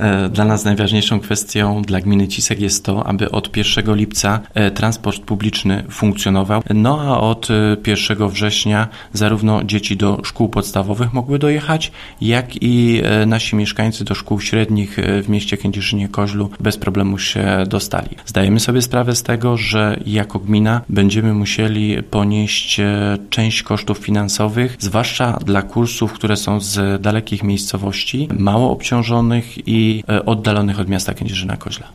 Dla nas najważniejszą kwestią dla gminy Cisek jest to, aby od 1 lipca transport publiczny funkcjonował, no a od 1 września zarówno dzieci do szkół podstawowych mogły dojechać, jak i nasi mieszkańcy do szkół średnich w mieście Kędzierzynie-Koźlu bez problemu się dostali. Zdajemy sobie sprawę z tego, że jako gmina będziemy musieli ponieść część kosztów finansowych, zwłaszcza dla kursów, które są z dalekich miejscowości, mało obciążonych i oddalonych od miasta Kędzierzyna-Koźla.